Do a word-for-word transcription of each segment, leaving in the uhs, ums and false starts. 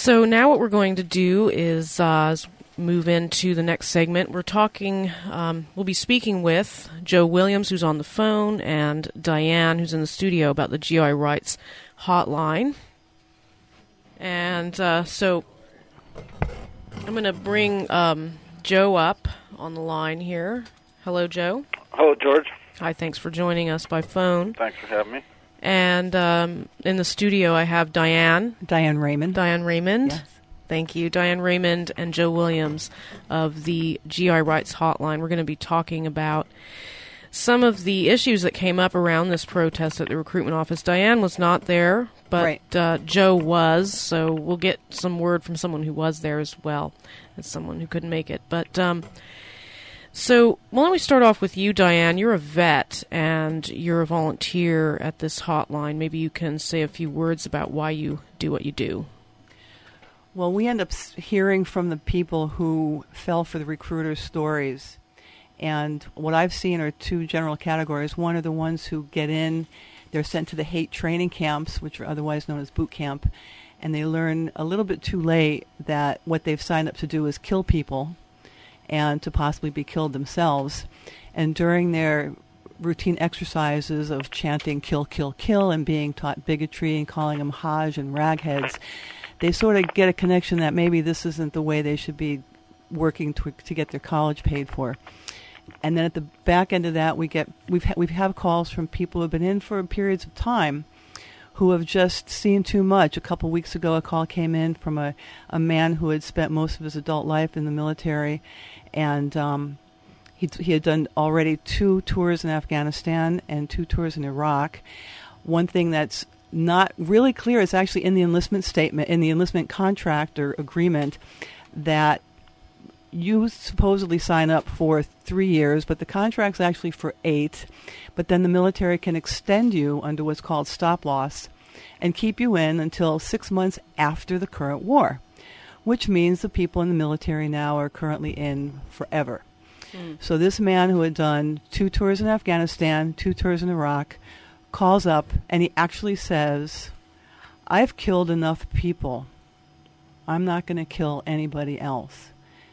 So now what we're going to do is uh, move into the next segment. We're talking, um, we'll be speaking with Joe Williams, who's on the phone, and Diane, who's in the studio, about the G I Rights Hotline. And uh, so I'm going to bring um, Joe up on the line here. Hello, Joe. Hello, George. Hi, thanks for joining us by phone. Thanks for having me. And um, in the studio, I have Diane. Diane Raymond. Diane Raymond. Yes. Thank you. Diane Raymond and Joe Williams of the G I Rights Hotline. We're going to be talking about some of the issues that came up around this protest at the recruitment office. Diane was not there, but right. uh, Joe was, so we'll get some word from someone who was there as well as someone who couldn't make it. But um, so why don't we start off with you, Diane? You're a vet and you're a volunteer at this hotline. Maybe you can say a few words about why you do what you do. Well, we end up hearing from the people who fell for the recruiter's stories. And what I've seen are two general categories. One are the ones who get in, they're sent to the hate training camps, which are otherwise known as boot camp, and they learn a little bit too late that what they've signed up to do is kill people and to possibly be killed themselves. And during their routine exercises of chanting kill, kill, kill and being taught bigotry and calling them Hajj and ragheads, they sort of get a connection that maybe this isn't the way they should be working to, to get their college paid for. And then at the back end of that, we get we've ha- we've had calls from people who have been in for periods of time who have just seen too much. A couple weeks ago, a call came in from a, a man who had spent most of his adult life in the military, and um, he he had done already two tours in Afghanistan and two tours in Iraq. One thing that's not really clear is actually in the enlistment statement, in the enlistment contract or agreement, that you supposedly sign up for three years, but the contract's actually for eight. But then the military can extend you under what's called stop loss and keep you in until six months after the current war, which means the people in the military now are currently in forever. Mm. So this man who had done two tours in Afghanistan, two tours in Iraq, calls up and he actually says, I've killed enough people. I'm not going to kill anybody else.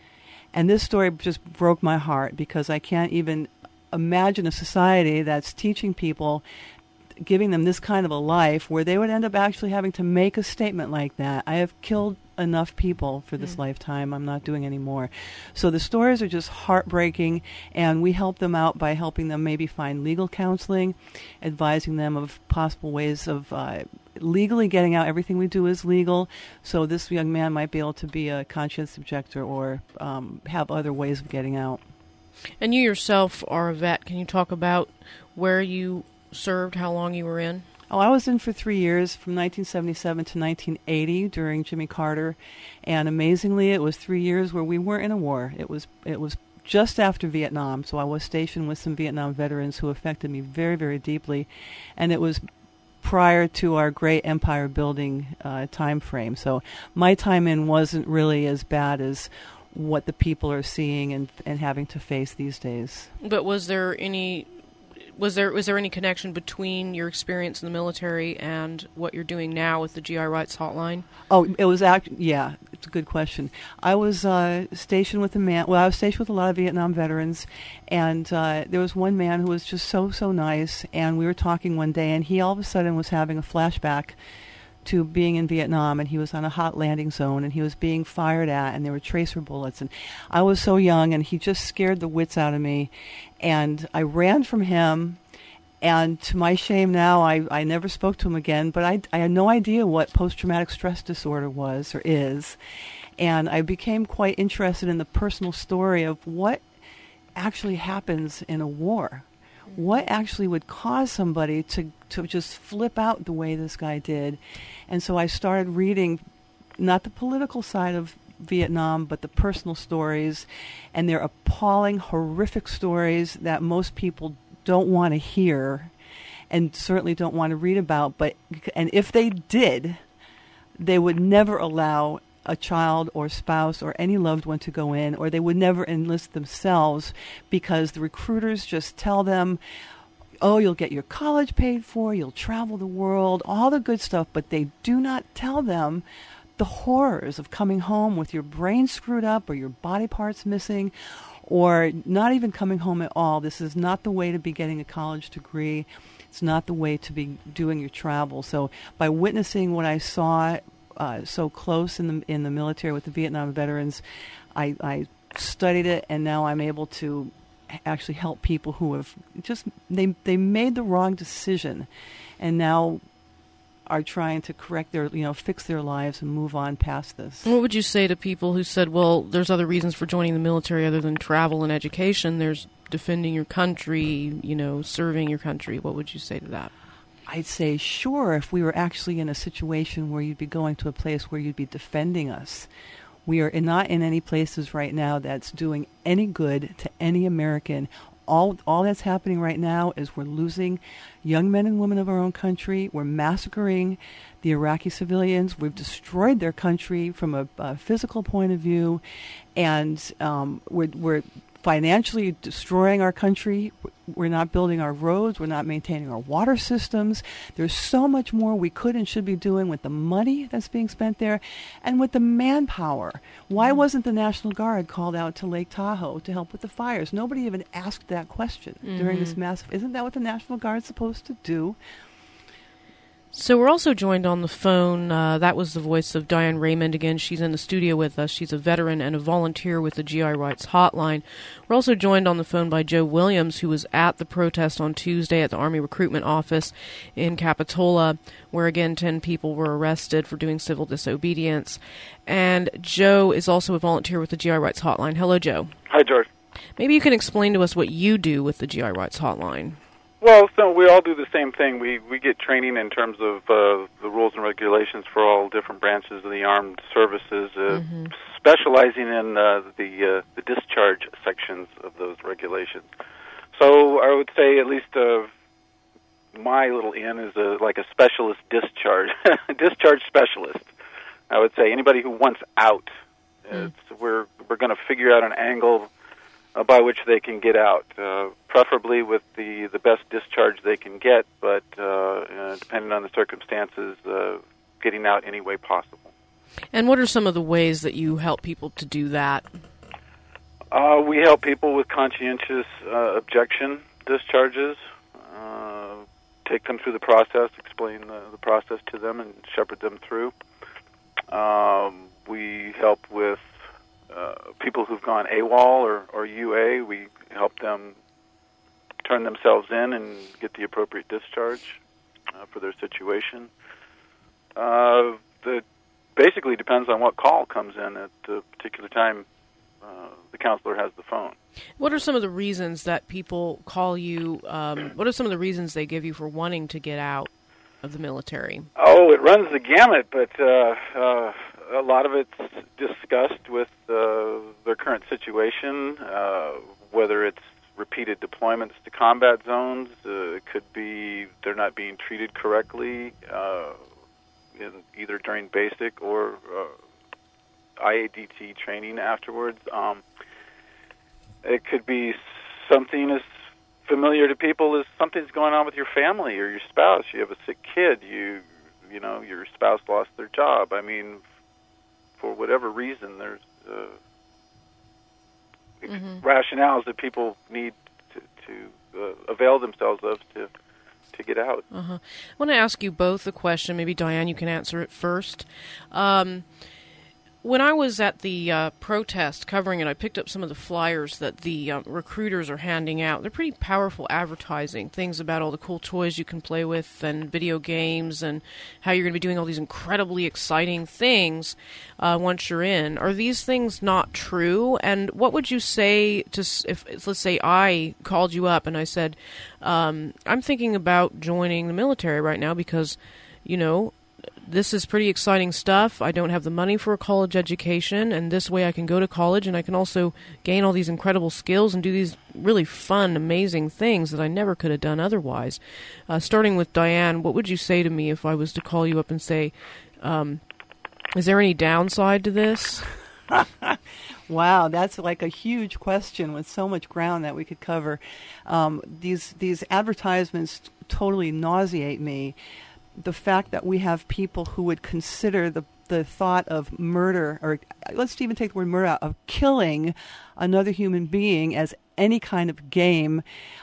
And this story just broke my heart because I can't even imagine a society that's teaching people, giving them this kind of a life where they would end up actually having to make a statement like that. I have killed enough people for this mm. lifetime. I'm not doing any more. So the stories are just heartbreaking, and we help them out by helping them maybe find legal counseling, advising them of possible ways of uh, legally getting out. Everything we do is legal, so this young man might be able to be a conscientious objector or um, have other ways of getting out. And you yourself are a vet. Can you talk about where you served, how long you were in? Oh, I was in for three years, from nineteen seventy-seven to nineteen eighty during Jimmy Carter, and amazingly, it was three years where we weren't in a war. It was it was just after Vietnam, so I was stationed with some Vietnam veterans who affected me very, very deeply, and it was prior to our great empire building uh, time frame. So my time in wasn't really as bad as what the people are seeing and and having to face these days. But was there any was there was there any connection between your experience in the military and what you're doing now with the G I Rights Hotline? Oh, it was act. Yeah, it's a good question. I was uh, stationed with a man. Well, I was stationed with a lot of Vietnam veterans, and uh, there was one man who was just so so nice. And we were talking one day, and he all of a sudden was having a flashback to being in Vietnam, and he was on a hot landing zone, and he was being fired at, and there were tracer bullets, and I was so young, and he just scared the wits out of me, and I ran from him, and to my shame now, I, I never spoke to him again, but I, I had no idea what post-traumatic stress disorder was or is, and I became quite interested in the personal story of what actually happens in a war. What actually would cause somebody to, to just flip out the way this guy did? And so I started reading not the political side of Vietnam, but the personal stories, and they're appalling, horrific stories that most people don't want to hear and certainly don't want to read about. But and if they did, they would never allow a child or spouse or any loved one to go in, or they would never enlist themselves because the recruiters just tell them, oh, you'll get your college paid for, you'll travel the world, all the good stuff, but they do not tell them the horrors of coming home with your brain screwed up or your body parts missing, or not even coming home at all. This is not the way to be getting a college degree. It's not the way to be doing your travel. So by witnessing what I saw uh, so close in the in the military with the Vietnam veterans, I, I studied it, and now I'm able to actually help people who have just they they made the wrong decision, and now are trying to correct their, you know, fix their lives and move on past this. What would you say to people who said, well, there's other reasons for joining the military other than travel and education? There's defending your country, you know, serving your country. What would you say to that? I'd say, sure, if we were actually in a situation where you'd be going to a place where you'd be defending us. We are not in any places right now that's doing any good to any American. All all that's happening right now is we're losing young men and women of our own country. We're massacring the Iraqi civilians. We've destroyed their country from a, a physical point of view, and um, we're, we're financially destroying our country. We're not building our roads. We're not maintaining our water systems. There's so much more we could and should be doing with the money that's being spent there and with the manpower. Why wasn't the National Guard called out to Lake Tahoe to help with the fires? Nobody even asked that question mm-hmm. during this massive... Isn't that what the National Guard's supposed to do? So we're also joined on the phone. Uh, that was the voice of Diane Raymond again. She's in the studio with us. She's a veteran and a volunteer with the G I Rights Hotline. We're also joined on the phone by Joe Williams, who was at the protest on Tuesday at the Army Recruitment Office in Capitola, where again ten people were arrested for doing civil disobedience. And Joe is also a volunteer with the G I Rights Hotline. Hello, Joe. Hi, George. Maybe you can explain to us what you do with the G I Rights Hotline. Well, so we all do the same thing. We we get training in terms of uh, the rules and regulations for all different branches of the armed services, uh, mm-hmm. specializing in uh, the uh, the discharge sections of those regulations. So I would say at least uh, my little in is a, like a specialist discharge discharge specialist. I would say anybody who wants out, mm. it's, we're we're going to figure out an angle Uh, by which they can get out, uh, preferably with the, the best discharge they can get, but uh, uh, depending on the circumstances, uh, getting out any way possible. And what are some of the ways that you help people to do that? Uh, we help people with conscientious uh, objection discharges, uh, take them through the process, explain the, the process to them, and shepherd them through. Um, we help with Uh, people who've gone AWOL or, or U A. We help them turn themselves in and get the appropriate discharge uh, for their situation. Uh, the basically depends on what call comes in at the particular time uh, the counselor has the phone. What are some of the reasons that people call you? Um, what are some of the reasons they give you for wanting to get out of the military? Oh, it runs the gamut, but uh, uh, a lot of it's discussed with uh, their current situation, uh, whether it's repeated deployments to combat zones. Uh, it could be they're not being treated correctly, uh, in either during basic or uh, I A D T training afterwards. Um, it could be something as familiar to people as something's going on with your family or your spouse. You have a sick kid. You, you know, your spouse lost their job. I mean, for whatever reason, there's uh, mm-hmm. rationales that people need to, to uh, avail themselves of to to get out. Uh-huh. I want to ask you both a question. Maybe, Diane, you can answer it first. Um, when I was at the uh, protest covering it, I picked up some of the flyers that the uh, recruiters are handing out. They're pretty powerful advertising, things about all the cool toys you can play with and video games and how you're going to be doing all these incredibly exciting things uh, once you're in. Are these things not true? And what would you say to, if, let's say I called you up and I said, um, I'm thinking about joining the military right now because, you know, this is pretty exciting stuff. I don't have the money for a college education, and this way I can go to college and I can also gain all these incredible skills and do these really fun, amazing things that I never could have done otherwise. Uh, starting with Diane, what would you say to me if I was to call you up and say, um, is there any downside to this? Wow, that's like a huge question with so much ground that we could cover. Um, these these advertisements t- totally nauseate me. The fact that we have people who would consider the the thought of murder, or let's even take the word murder out, of killing another human being as any kind of game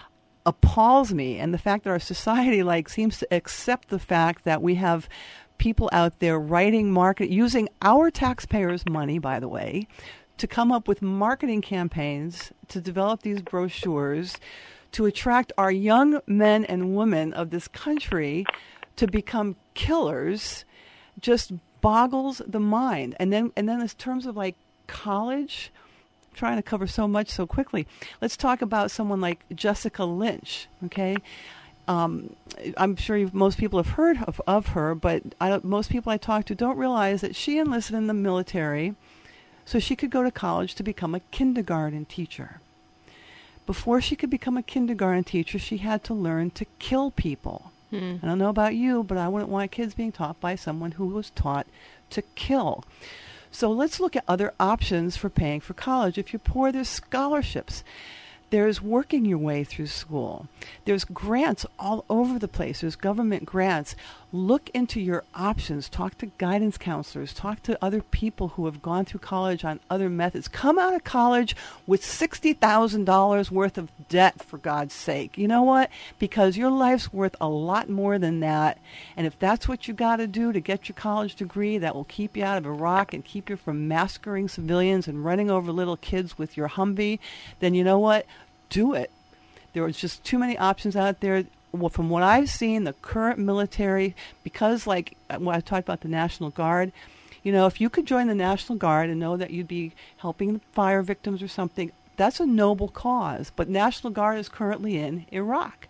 appalls me. And the fact that our society like seems to accept the fact that we have people out there writing market, using our taxpayers' money, by the way, to come up with marketing campaigns, to develop these brochures, to attract our young men and women of this country to become killers, just boggles the mind. And then, and then in terms of like college, I'm trying to cover so much so quickly. Let's talk about someone like Jessica Lynch. Okay, um, I'm sure you've, most people have heard of, of her, but I don't, most people I talk to don't realize that she enlisted in the military so she could go to college to become a kindergarten teacher. Before she could become a kindergarten teacher, she had to learn to kill people. Hmm. I don't know about you, but I wouldn't want kids being taught by someone who was taught to kill. So let's look at other options for paying for college. If you're poor, there's scholarships. There's working your way through school. There's grants all over the place. There's government grants. Look into your options. Talk to guidance counselors. Talk to other people who have gone through college on other methods. Come out of college with sixty thousand dollars worth of debt, for God's sake. You know what? Because your life's worth a lot more than that. And if that's what you got to do to get your college degree that will keep you out of Iraq and keep you from massacring civilians and running over little kids with your Humvee, then you know what? Do it. There are just too many options out there. Well, from what I've seen, the current military, because like when I talked about the National Guard, you know, if you could join the National Guard and know that you'd be helping fire victims or something, that's a noble cause. But National Guard is currently in Iraq.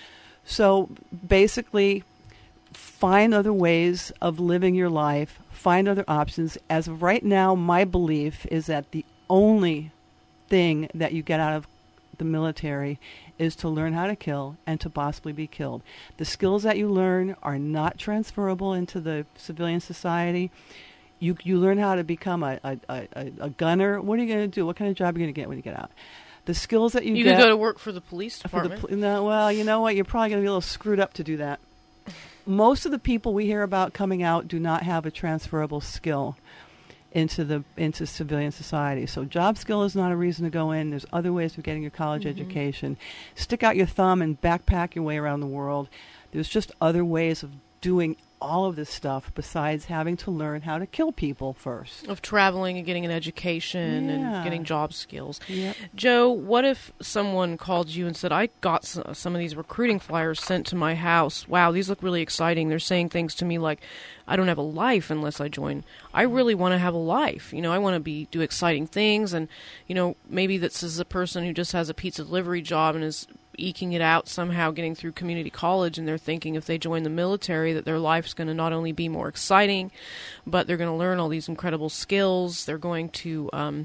So basically, find other ways of living your life, find other options. As of right now, my belief is that the only thing that you get out of the military is to learn how to kill and to possibly be killed. The skills that you learn are not transferable into the civilian society. You you learn how to become a a, a, a gunner. What are you going to do? What kind of job are you going to get when you get out? The skills that you, you get... You can go to work for the police department. For the, no, well, you know what? You're probably going to be a little screwed up to do that. Most of the people we hear about coming out do not have a transferable skill into the into civilian society. So job skill is not a reason to go in. There's other ways of getting your college mm-hmm. education. Stick out your thumb and backpack your way around the world. There's just other ways of doing all of this stuff besides having to learn how to kill people first. Of traveling and getting an education yeah. and getting job skills. Yep. Joe, what if someone called you and said, I got some of these recruiting flyers sent to my house. Wow, these look really exciting. They're saying things to me like, I don't have a life unless I join. I really want to have a life. You know, I want to be do exciting things. And, you know, maybe this is a person who just has a pizza delivery job and is eking it out somehow, getting through community college, and they're thinking if they join the military that their life's going to not only be more exciting, but they're going to learn all these incredible skills. They're going to, um,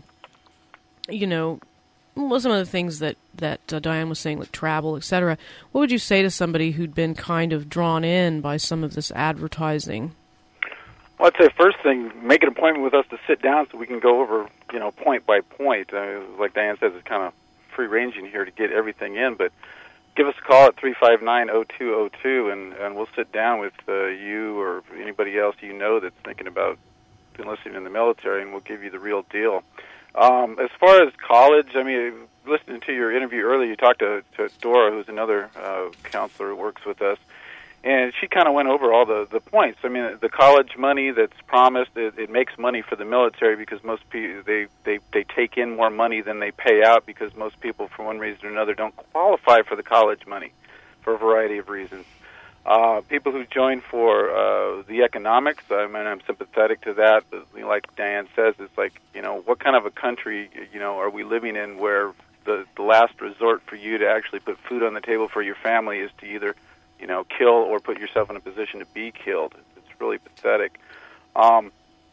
you know, well, some of the things that, that uh, Diane was saying, like travel, et cetera. What would you say to somebody who'd been kind of drawn in by some of this advertising? Well, I'd say first thing, make an appointment with us to sit down so we can go over, you know, point by point. Uh, like Diane says, it's kind of free-ranging here to get everything in, but give us a call at three five nine, oh two oh two, and, and we'll sit down with uh, you or anybody else you know that's thinking about enlisting in the military, and we'll give you the real deal. Um, as far as college, I mean, listening to your interview earlier, you talked to, to Dora, who's another uh, counselor who works with us, and she kind of went over all the, the points. I mean, the college money that's promised, it, it makes money for the military because most people, they, they, they take in more money than they pay out because most people, for one reason or another, don't qualify for the college money for a variety of reasons. Uh, people who join for uh, the economics, I mean, I'm sympathetic to that, but like Diane says, it's like, you know, what kind of a country, you know, are we living in where the, the last resort for you to actually put food on the table for your family is to either, you know, kill or put yourself in a position to be killed. It's really pathetic. Um,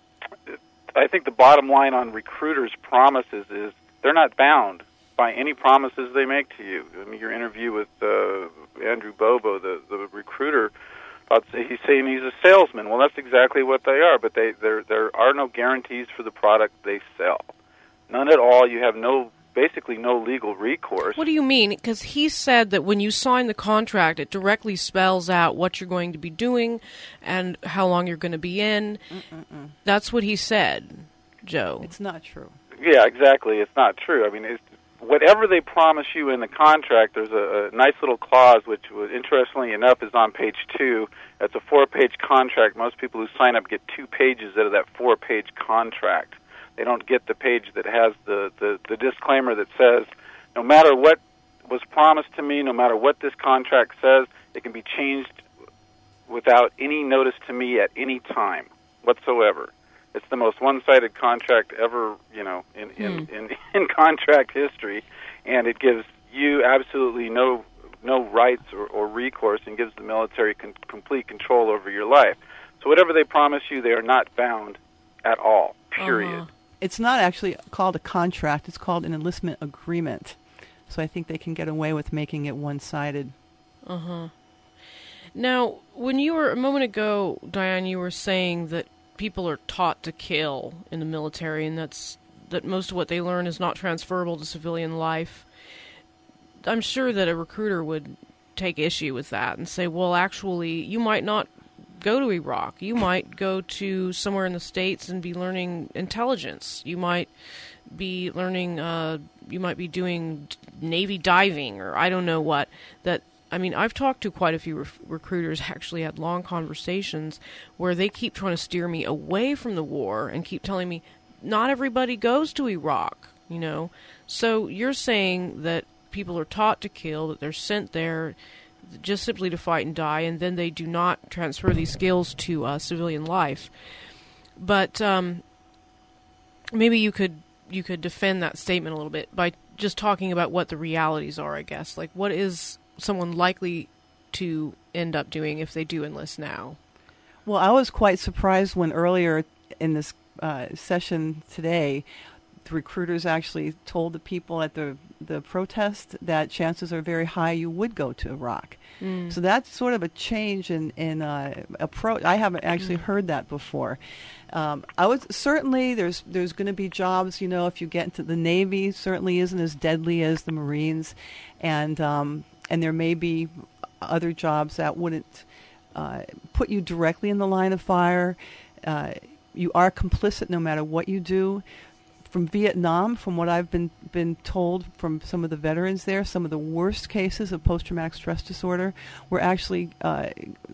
I think the bottom line on recruiters' promises is they're not bound by any promises they make to you. I mean, your interview with uh, Andrew Bobo, the, the recruiter, he's saying he's a salesman. Well, that's exactly what they are, but they there there are no guarantees for the product they sell. None at all. You have no basically no legal recourse. What do you mean? Because he said that when you sign the contract, it directly spells out what you're going to be doing and how long you're going to be in. Mm-mm-mm. That's what he said, Joe. It's not true. Yeah, exactly. It's not true. I mean, it's, whatever they promise you in the contract, there's a, a nice little clause, which, was, interestingly enough, is on page two. It's a four-page contract. Most people who sign up get two pages out of that four-page contract. They don't get the page that has the, the, the disclaimer that says, no matter what was promised to me, no matter what this contract says, it can be changed without any notice to me at any time whatsoever. It's the most one-sided contract ever, you know, in, in, hmm. in, in contract history, and it gives you absolutely no no rights or, or recourse, and gives the military con- complete control over your life. So whatever they promise you, they are not bound at all, period. Uh-huh. It's not actually called a contract. It's called an enlistment agreement. So I think they can get away with making it one-sided. Uh-huh. Now, when you were, a moment ago, Diane, you were saying that people are taught to kill in the military, and that's that most of what they learn is not transferable to civilian life. I'm sure that a recruiter would take issue with that and say, well, actually, you might not go to Iraq. You might go to somewhere in the States and be learning intelligence. You might be learning, uh, you might be doing Navy diving, or I don't know what. That I mean, I've talked to quite a few rec- recruiters, actually had long conversations where they keep trying to steer me away from the war and keep telling me, not everybody goes to Iraq, you know. So you're saying that people are taught to kill, that they're sent there just simply to fight and die, and then they do not transfer these skills to uh, civilian life. But um, maybe you could you could defend that statement a little bit by just talking about what the realities are, I guess. Like, what is someone likely to end up doing if they do enlist now? Well, I was quite surprised when earlier in this uh, session today, the recruiters actually told the people at the the protest that chances are very high you would go to Iraq. Mm. So that's sort of a change in in uh, approach. I haven't actually mm. heard that before. Um, I would certainly there's there's going to be jobs. You know, if you get into the Navy, certainly isn't as deadly as the Marines, and um, and there may be other jobs that wouldn't uh, put you directly in the line of fire. Uh, you are complicit no matter what you do. From Vietnam, from what I've been been told from some of the veterans there, some of the worst cases of post-traumatic stress disorder were actually uh,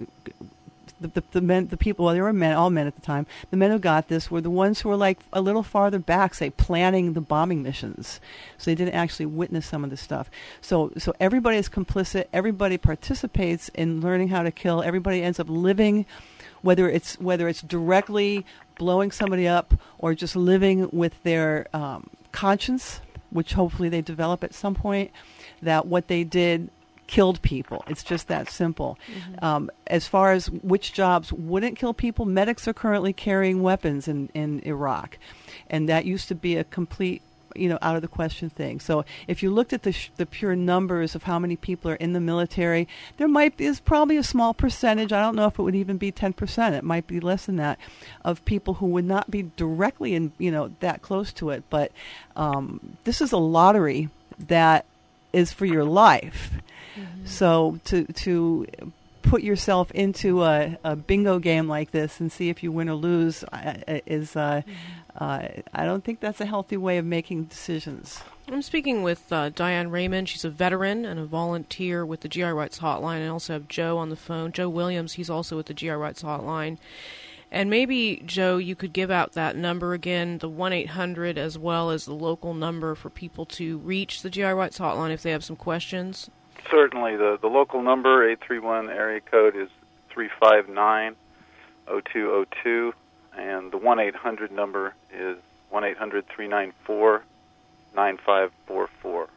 the, the the men, the people. Well, they were men, all men at the time. The men who got this were the ones who were like a little farther back, say planning the bombing missions. So they didn't actually witness some of the stuff. So so everybody is complicit. Everybody participates in learning how to kill. Everybody ends up living, whether it's whether it's directly blowing somebody up or just living with their um, conscience, which hopefully they develop at some point, that what they did killed people. It's just that simple. Mm-hmm. Um, as far as which jobs wouldn't kill people, medics are currently carrying weapons in, in Iraq. And that used to be a complete, you know, out of the question thing. So if you looked at the sh- the pure numbers of how many people are in the military, there might be, is probably a small percentage. I don't know if it would even be ten percent. It might be less than that, of people who would not be directly in, you know, that close to it. But um, this is a lottery that is for your life. Mm-hmm. So to to put yourself into a, a bingo game like this and see if you win or lose uh, is uh, mm-hmm. uh, I don't think that's a healthy way of making decisions. I'm speaking with uh, Diane Raymond. She's a veteran and a volunteer with the G I Rights Hotline. I also have Joe on the phone. Joe Williams, he's also with the G I Rights Hotline. And maybe, Joe, you could give out that number again, the one eight hundred, as well as the local number for people to reach the G I Rights Hotline if they have some questions. Certainly. The, the local number, eight three one area code, is three five nine, zero two zero two, and the one eight hundred number is one eight hundred, three nine four, nine five four four.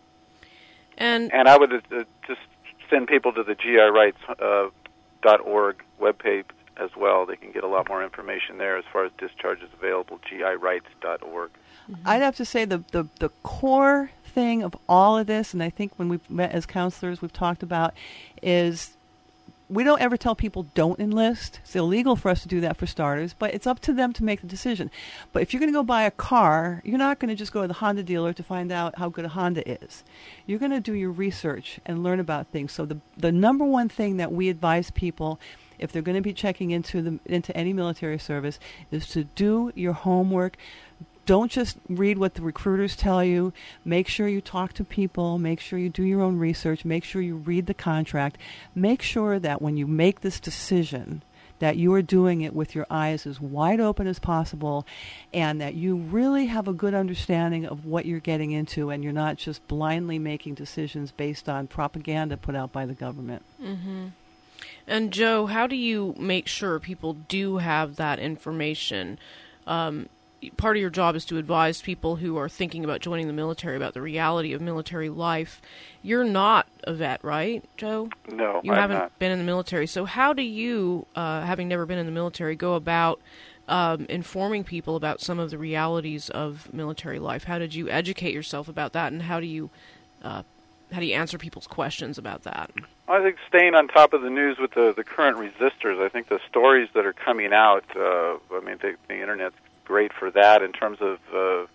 And and I would uh, just send people to the G I rights dot org uh, webpage as well. They can get a lot more information there as far as discharges available, G I rights dot org. Mm-hmm. I'd have to say the, the, the core thing of all of this, and I think when we've met as counselors we've talked about, is we don't ever tell people don't enlist. It's illegal for us to do that for starters, but it's up to them to make the decision. But if you're going to go buy a car, you're not going to just go to the Honda dealer to find out how good a Honda is. You're going to do your research and learn about things. So the the number one thing that we advise people, if they're going to be checking into the into any military service, is to do your homework. Don't just read what the recruiters tell you. Make sure you talk to people. Make sure you do your own research. Make sure you read the contract. Make sure that when you make this decision, that you are doing it with your eyes as wide open as possible, and that you really have a good understanding of what you're getting into, and you're not just blindly making decisions based on propaganda put out by the government. Mm-hmm. And Joe, how do you make sure people do have that information? Um, part of your job is to advise people who are thinking about joining the military about the reality of military life. You're not a vet, right, Joe? No, you I'm haven't not. been in the military. So how do you, uh, having never been in the military, go about um, informing people about some of the realities of military life? How did you educate yourself about that, and how do you uh, how do you answer people's questions about that? I think staying on top of the news with the, the current resistors. I think the stories that are coming out, uh, I mean, the, the Internet's great for that in terms of uh, uh,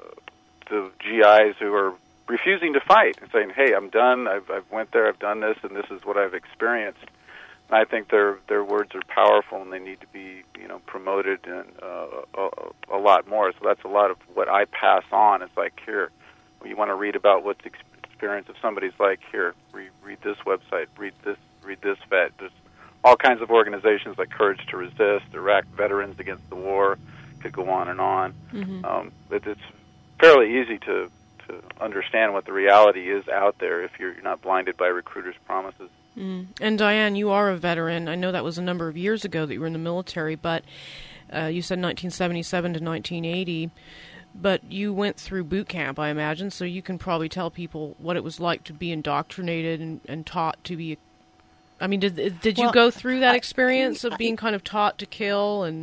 the G Is who are refusing to fight and saying, hey, I'm done, I've, I've went there, I've done this, and this is what I've experienced. And I think their their words are powerful, and they need to be, you know, promoted and uh, a, a lot more. So that's a lot of what I pass on. It's like, here, you want to read about what's the experience of somebody's like, here, read, read this website, read this, read this vet. There's all kinds of organizations like Courage to Resist, Iraq Veterans Against the War, could go on and on. Mm-hmm. Um, but it's fairly easy to, to understand what the reality is out there if you're not blinded by recruiters' promises. Mm. And Diane, you are a veteran. I know that was a number of years ago that you were in the military, but uh, you said nineteen seventy-seven to nineteen eighty. But you went through boot camp, I imagine, so you can probably tell people what it was like to be indoctrinated and, and taught to be. I mean, did did you well, go through that I, experience of I, being kind of taught to kill and?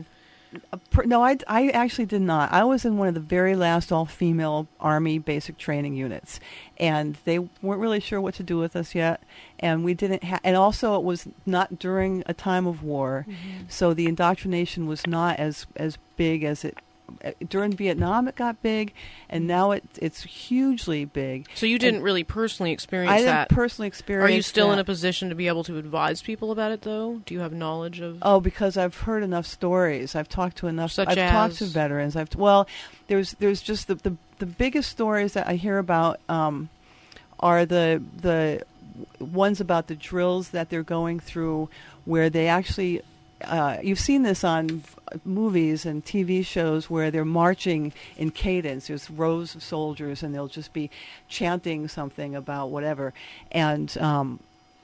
No, I, I actually did not. I was in one of the very last all-female Army basic training units, and they weren't really sure what to do with us yet, and we didn't ha- and also it was not during a time of war, mm-hmm. so the indoctrination was not as, as big as it during Vietnam. It got big, and now it it's hugely big. So you didn't and really personally experience I that? I didn't personally experience. Are you still that. in a position to be able to advise people about it, though? Do you have knowledge of? Oh, because I've heard enough stories. I've talked to enough. Such I've as? talked to veterans. I've well, there's there's just the the, the biggest stories that I hear about um, are the the ones about the drills that they're going through, where they actually. Uh, you've seen this on movies and T V shows where they're marching in cadence. There's rows of soldiers, and they'll just be chanting something about whatever. And um,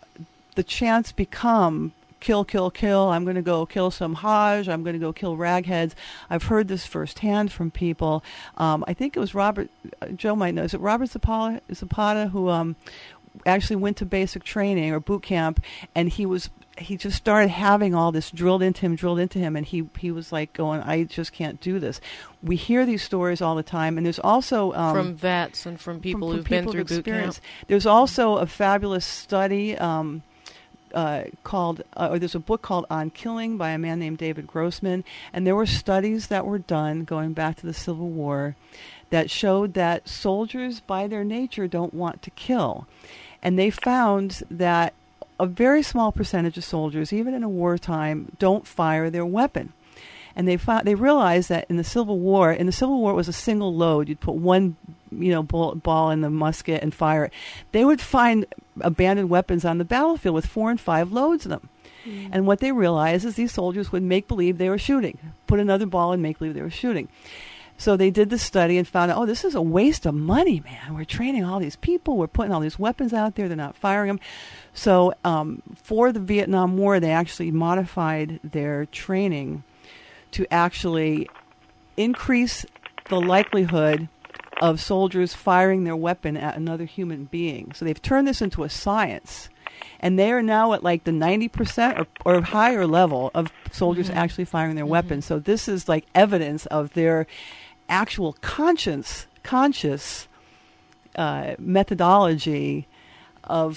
the chants become, kill, kill, kill. I'm going to go kill some Hajj. I'm going to go kill ragheads. I've heard this firsthand from people. Um, I think it was Robert, uh, Joe might know, is it Robert Zapata, Zapata who um, actually went to basic training or boot camp, and he was he just started having all this drilled into him, drilled into him, and he, he was like going, I just can't do this. We hear these stories all the time, and there's also... Um, from vets and from people from, who've from been people through boot camp. There's also a fabulous study um, uh, called, uh, or there's a book called On Killing by a man named David Grossman, and there were studies that were done going back to the Civil War that showed that soldiers, by their nature, don't want to kill. And they found that a very small percentage of soldiers, even in a wartime, don't fire their weapon. And they found, they realized that in the Civil War, in the Civil War it was a single load. You'd put one, you know, ball, ball in the musket and fire it. They would find abandoned weapons on the battlefield with four and five loads in them. Mm. And what they realized is these soldiers would make believe they were shooting, put another ball and make believe they were shooting. So they did the study and found out, oh, this is a waste of money, man. We're training all these people. We're putting all these weapons out there. They're not firing them. So um, for the Vietnam War, they actually modified their training to actually increase the likelihood of soldiers firing their weapon at another human being. So they've turned this into a science. And they are now at like the ninety percent or, or higher level of soldiers mm-hmm. actually firing their mm-hmm. weapons. So this is like evidence of their actual conscience, conscious uh, methodology of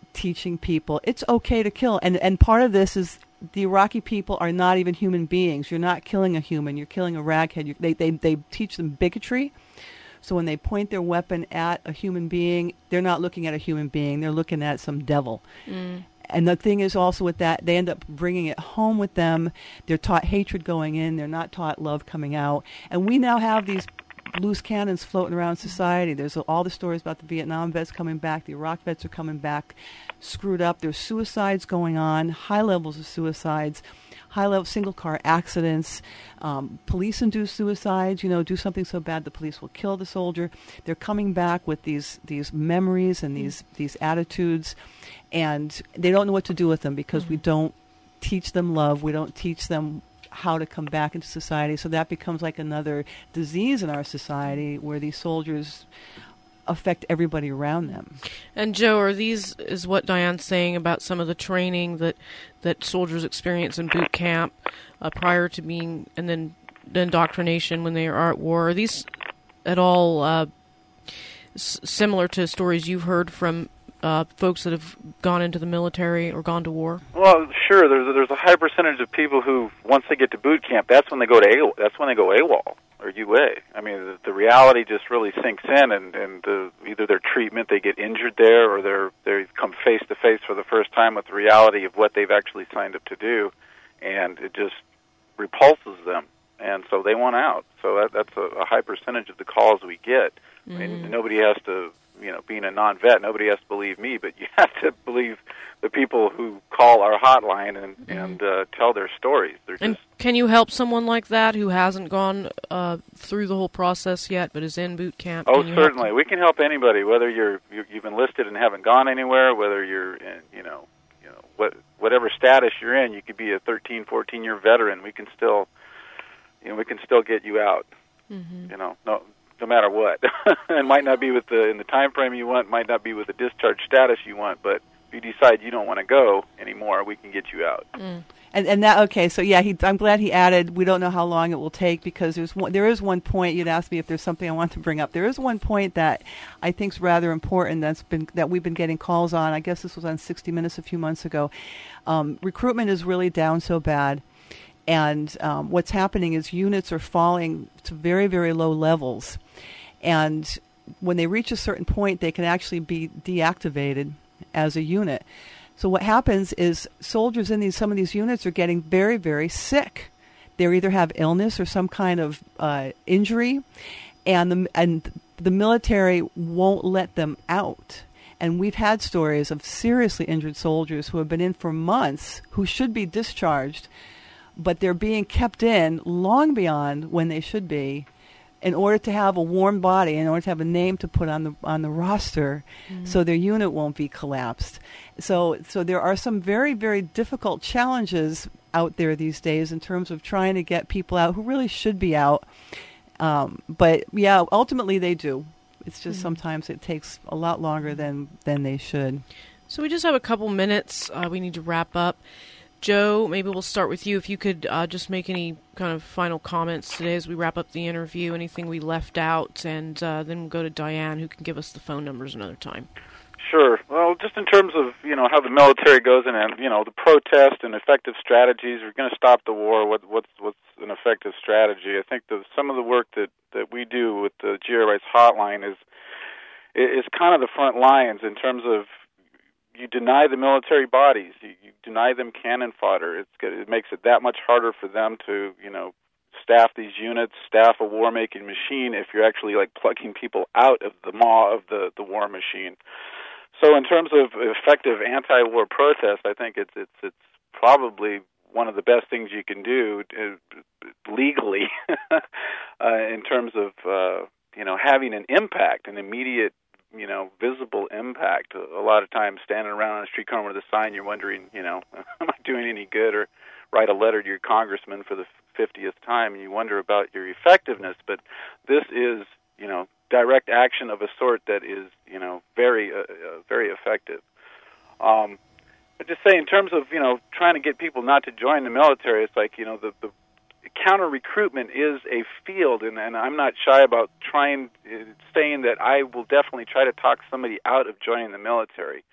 teaching people it's okay to kill. And and part of this is the Iraqi people are not even human beings. You're not killing a human. You're killing a raghead. You, they, they, they teach them bigotry. So when they point their weapon at a human being, they're not looking at a human being. They're looking at some devil. Mm. And the thing is also with that, they end up bringing it home with them. They're taught hatred going in. They're not taught love coming out. And we now have these loose cannons floating around society. There's all the stories about the Vietnam vets coming back. The Iraq vets are coming back screwed up. There's suicides going on, high levels of suicides, high-level single-car accidents, um, police-induced suicides. You know, do something so bad the police will kill the soldier. They're coming back with these these memories and these these attitudes, and they don't know what to do with them because mm-hmm. we don't teach them love. We don't teach them how to come back into society. So that becomes like another disease in our society where these soldiers affect everybody around them. And Joe, are these, is what Diane's saying about some of the training that, that soldiers experience in boot camp uh, prior to being, and then the indoctrination when they are at war, are these at all uh, s- similar to stories you've heard from uh, folks that have gone into the military or gone to war? Well, sure. There's a, there's a high percentage of people who, once they get to boot camp, that's when they go to AWOL. That's when they go AWOL. Or U A. I mean, the, the reality just really sinks in, and, and the, either their treatment, they get injured there, or they're they come face to face for the first time with the reality of what they've actually signed up to do, and it just repulses them, and so they want out. So that, that's a, a high percentage of the calls we get. Mm-hmm. I mean, nobody has to, you know, being a non-vet, nobody has to believe me, but you have to believe the people who call our hotline and, mm-hmm. and uh, tell their stories. They're and just, can you help someone like that who hasn't gone uh, through the whole process yet but is in boot camp? Oh, certainly. We can help anybody, whether you're you've enlisted and haven't gone anywhere, whether you're in, you know, you know, what whatever status you're in. You could be a thirteen, fourteen year veteran. We can still, you know, we can still get you out. Mm-hmm. You know, no. No matter what, it might not be with the in the time frame you want, might not be with the discharge status you want, but if you decide you don't want to go anymore, we can get you out. Mm. And and that okay, so yeah, he, I'm glad he added. We don't know how long it will take because there's one, there is one point you'd asked me if there's something I want to bring up. There is one point that I think is rather important that's been that we've been getting calls on. I guess this was on sixty minutes a few months ago. Um, recruitment is really down so bad. And um, what's happening is units are falling to very, very low levels. And when they reach a certain point, they can actually be deactivated as a unit. So what happens is soldiers in these some of these units are getting very, very sick. They either have illness or some kind of uh, injury, and the, and the military won't let them out. And we've had stories of seriously injured soldiers who have been in for months who should be discharged, but they're being kept in long beyond when they should be in order to have a warm body, in order to have a name to put on the on the roster, mm-hmm. so their unit won't be collapsed. So so there are some very, very difficult challenges out there these days in terms of trying to get people out who really should be out. Um, but, yeah, ultimately they do. It's just mm-hmm. sometimes it takes a lot longer than, than they should. So we just have a couple minutes. Uh, we need to wrap up. Joe, maybe we'll start with you. If you could uh, just make any kind of final comments today as we wrap up the interview, anything we left out, and uh, then we'll go to Diane, who can give us the phone numbers another time. Sure. Well, just in terms of, you know, how the military goes in and, you know, the protest and effective strategies, we're going to stop the war. What, what's what's an effective strategy? I think the, some of the work that, that we do with the G R Rights Hotline is is kind of the front lines in terms of you deny the military bodies, you, you deny them cannon fodder. It's it makes it that much harder for them to, you know, staff these units, staff a war-making machine if you're actually like plugging people out of the maw of the, the war machine. So in terms of effective anti-war protest, I think it's it's it's probably one of the best things you can do uh, legally uh, in terms of uh, you know having an impact, an immediate you know visible impact. A lot of times, standing around on a street corner with a sign, you're wondering, you know, am I doing any good? Or write a letter to your congressman for the fiftieth time, and you wonder about your effectiveness. But this is, you know, direct action of a sort that is, you know, very, uh, uh, very effective. Um, but just say, in terms of, you know, trying to get people not to join the military, it's like, you know, the, the counter-recruitment is a field, and, and I'm not shy about trying, uh, saying that I will definitely try to talk somebody out of joining the military.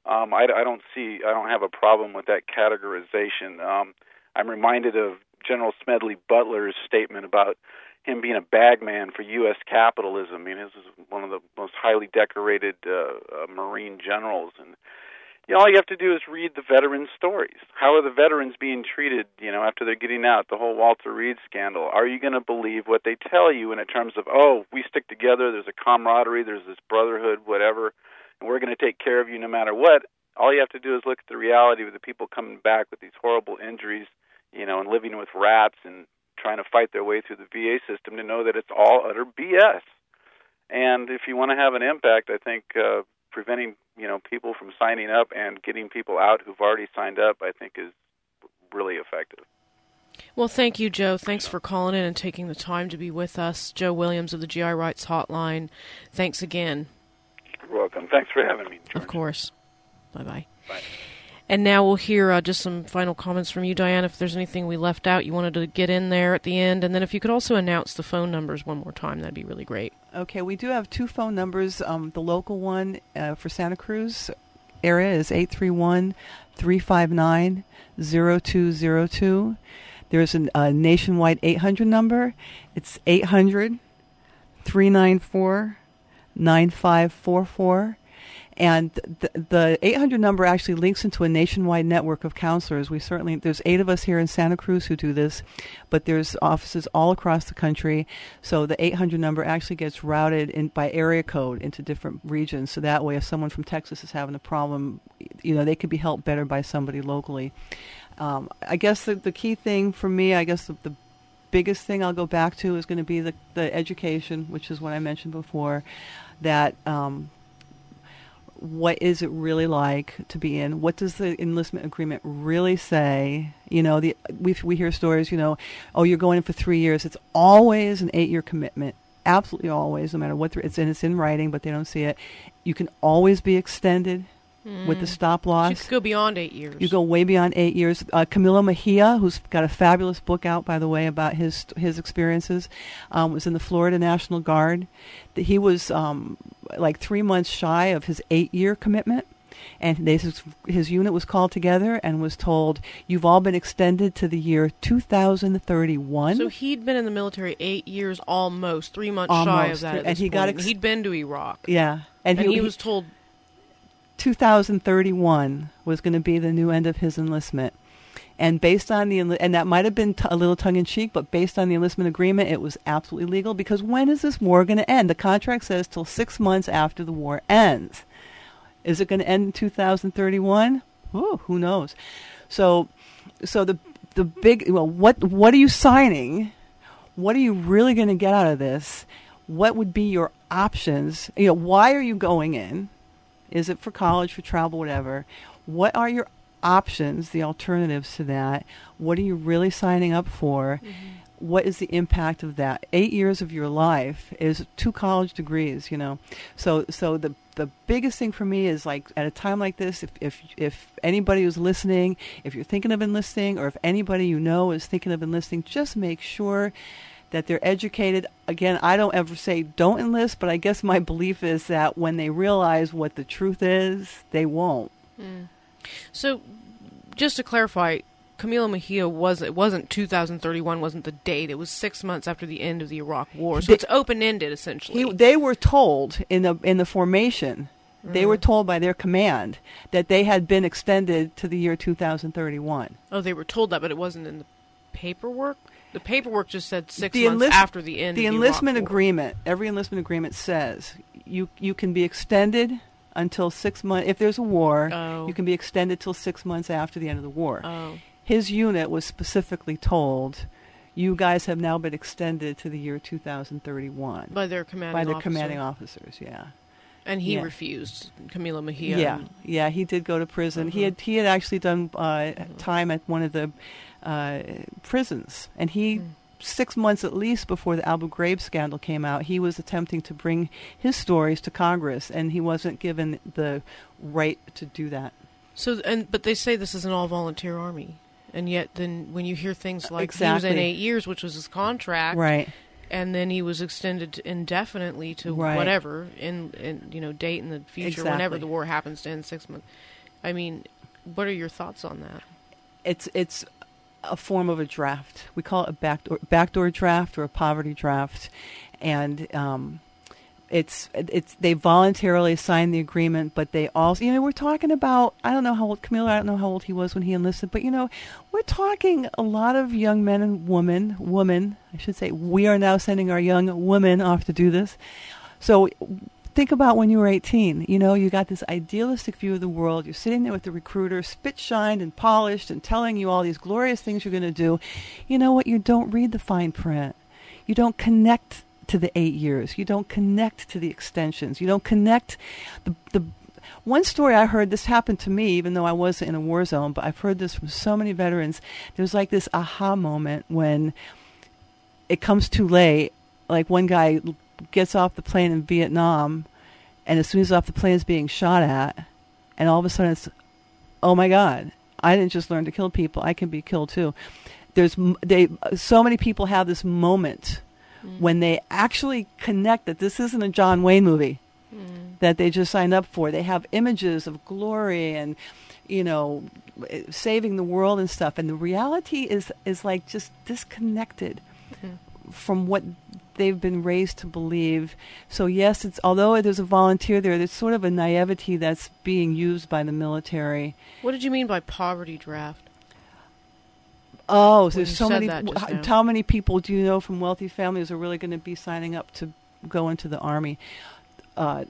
Um, I, I don't see, I don't have a problem with that categorization. Um, I'm reminded of General Smedley Butler's statement about him being a bagman for U S capitalism. I mean, this is one of the most highly decorated uh, uh, Marine generals, and you know, all you have to do is read the veterans' stories. How are the veterans being treated, you know, after they're getting out? The whole Walter Reed scandal. Are you going to believe what they tell you in terms of, oh, we stick together, there's a camaraderie, there's this brotherhood, whatever, and we're going to take care of you no matter what? All you have to do is look at the reality of the people coming back with these horrible injuries, you know, and living with rats and trying to fight their way through the V A system to know that it's all utter B S. And if you want to have an impact, I think uh, preventing, you know, people from signing up and getting people out who've already signed up, I think is really effective. Well, thank you, Joe. Thanks for calling in and taking the time to be with us. Joe Williams of the G I Rights Hotline. Thanks again. You're welcome. Thanks for having me, George. Of course. Bye-bye. Bye. And now we'll hear uh, just some final comments from you, Diane, if there's anything we left out you wanted to get in there at the end. And then if you could also announce the phone numbers one more time, that'd be really great. Okay, we do have two phone numbers. Um, the local one uh, for Santa Cruz area is eight three one, three five nine, zero two zero two. There's a uh, nationwide eight hundred number. It's eight hundred, three nine four, nine five four four. And the, the eight hundred number actually links into a nationwide network of counselors. We certainly, there's eight of us here in Santa Cruz who do this, but there's offices all across the country. So the eight hundred number actually gets routed in by area code into different regions. So that way, if someone from Texas is having a problem, you know, they could be helped better by somebody locally. Um, I guess the, the key thing for me, I guess the, the biggest thing I'll go back to is going to be the, the education, which is what I mentioned before, that um, what is it really like to be in? What does the enlistment agreement really say? You know, the we we hear stories, you know, oh, you're going in for three years. It's always an eight-year commitment. Absolutely always, no matter what. It's in, it's in writing, but they don't see it. You can always be extended mm. with the stop loss. You could go beyond eight years. You go way beyond eight years. Uh, Camilo Mejia, who's got a fabulous book out, by the way, about his his experiences, um, was in the Florida National Guard. He was um, like three months shy of his eight-year commitment, and they, his, his unit was called together and was told, you've all been extended to the year two thousand thirty-one. So he'd been in the military eight years almost, three months almost. shy of that at and this he point. got ex- He'd been to Iraq. Yeah. And, and he, he was told two thousand thirty-one was going to be the new end of his enlistment. And based on the and that might have been t- a little tongue-in-cheek, but based on the enlistment agreement, it was absolutely legal, because when is this war going to end? The contract says till six months after the war ends. Is it going to end in two thousand thirty-one? Ooh, who knows? So, so the the big well, what what are you signing? What are you really going to get out of this? What would be your options? You know, why are you going in? Is it for college, for travel, whatever? What are your options, the alternatives to that? What are you really signing up for? Mm-hmm. What is the impact of that? Eight years of your life is two college degrees, you know. So so the the biggest thing for me is, like, at a time like this, if if if anybody who's listening, if you're thinking of enlisting, or if anybody you know is thinking of enlisting, just make sure that they're educated. Again, I don't ever say don't enlist, but I guess my belief is that when they realize what the truth is, they won't. Mm. So, just to clarify, Camilo Mejia was it wasn't two thousand thirty-one wasn't the date. It was six months after the end of the Iraq War. So they, it's open ended essentially. He, they were told in the in the formation, mm-hmm. they were told by their command that they had been extended to the year two thousand thirty-one. Oh, they were told that, but it wasn't in the paperwork. The paperwork just said six the months enlist, after the end. The of the enlistment Iraq War. agreement. Every enlistment agreement says you you can be extended until six months. If there's a war, oh. you can be extended till six months after the end of the war. Oh. His unit was specifically told, you guys have now been extended to the year two thousand thirty-one. By their commanding By their officer. commanding officers, yeah. And he yeah. refused, Camilo Mejia. Yeah, yeah, he did go to prison. Uh-huh. He had he had actually done uh, uh-huh. time at one of the uh, prisons, and he... Mm. Six months at least before the Abu Ghraib scandal came out, he was attempting to bring his stories to Congress, and he wasn't given the right to do that. So, and but they say this is an all-volunteer army, and yet then when you hear things like exactly. he was in eight years, which was his contract, right? and then he was extended indefinitely to right. whatever in, in you know date in the future, exactly. whenever the war happens to end, six months. I mean, what are your thoughts on that? It's it's a form of a draft. We call it a backdoor backdoor draft or a poverty draft, and um, it's it's they voluntarily signed the agreement, but they also, you know, we're talking about, I don't know how old Camilo, I don't know how old he was when he enlisted, but you know, we're talking a lot of young men and women, women, I should say, we are now sending our young women off to do this. So think about when you were eighteen. You know, you got this idealistic view of the world. You're sitting there with the recruiter, spit shined and polished, and telling you all these glorious things you're going to do. You know what? You don't read the fine print. You don't connect to the eight years. You don't connect to the extensions. You don't connect. The the one story I heard, this happened to me, even though I wasn't in a war zone, but I've heard this from so many veterans. There's like this aha moment when it comes too late. Like one guy gets off the plane in Vietnam, and as soon as off the plane is being shot at, and all of a sudden it's, oh my God, I didn't just learn to kill people, I can be killed too. There's they so many people have this moment mm. when they actually connect that this isn't a John Wayne movie mm. that they just signed up for. They have images of glory and, you know, saving the world and stuff, and the reality is is like just disconnected mm. from what they've been raised to believe. So yes, it's although there's a volunteer there, there's sort of a naivety that's being used by the military. What did you mean by poverty draft? Oh, well, there's so many. How, how many people do you know from wealthy families are really going to be signing up to go into the Army? Uh,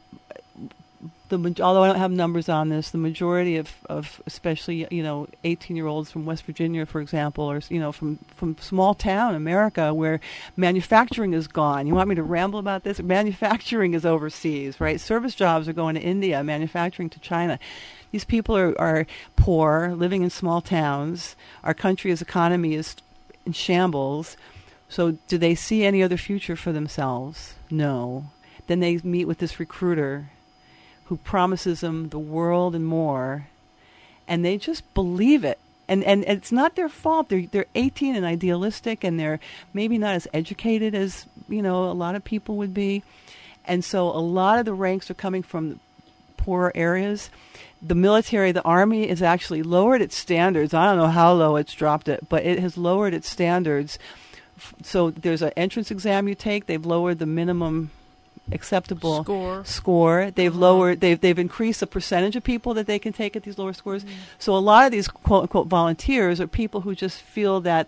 the although I don't have numbers on this, the majority of, of especially you know eighteen-year-olds from West Virginia, for example, or you know from from small town America where manufacturing is gone. You want me to ramble about this? Manufacturing is overseas, right? Service jobs are going to India, manufacturing to China. These people are, are poor, living in small towns. Our country's economy is in shambles. So do they see any other future for themselves? No. Then they meet with this recruiter who promises them the world and more, and they just believe it. And and it's not their fault. They're they're eighteen and idealistic, and they're maybe not as educated as you know a lot of people would be. And so a lot of the ranks are coming from poorer areas. The military, the Army, has actually lowered its standards. I don't know how low it's dropped it, but it has lowered its standards. So there's an entrance exam you take. They've lowered the minimum acceptable score. score. They've uh-huh. lowered. They've they've increased the percentage of people that they can take at these lower scores. Mm-hmm. So a lot of these quote unquote volunteers are people who just feel that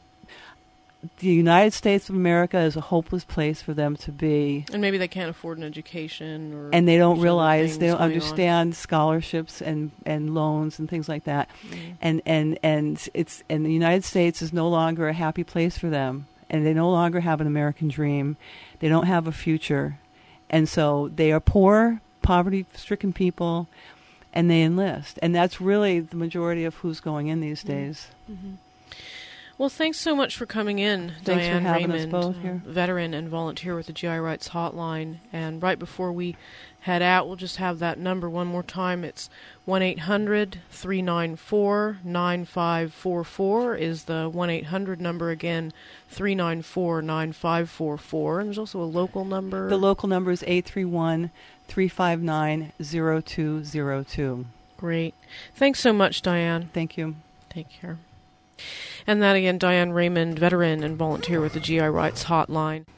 the United States of America is a hopeless place for them to be, and maybe they can't afford an education, or and they don't realize, they don't understand on. scholarships and, and loans and things like that, mm-hmm. and and and it's and the United States is no longer a happy place for them, and they no longer have an American dream. They don't have a future. And so they are poor, poverty-stricken people, and they enlist. And that's really the majority of who's going in these days. Mm-hmm. Well, thanks so much for coming in, thanks Diane for having Raymond, us both here. Uh, veteran and volunteer with the G I Rights Hotline. And right before we head out, we'll just have that number one more time. It's one eight hundred three nine four nine five four four is the one eight hundred number again, three nine four nine five four four. And there's also a local number. The local number is eight three one three five nine zero two zero two. Great. Thanks so much, Diane. Thank you. Take care. And that again, Diane Raymond, veteran and volunteer with the G I Rights Hotline.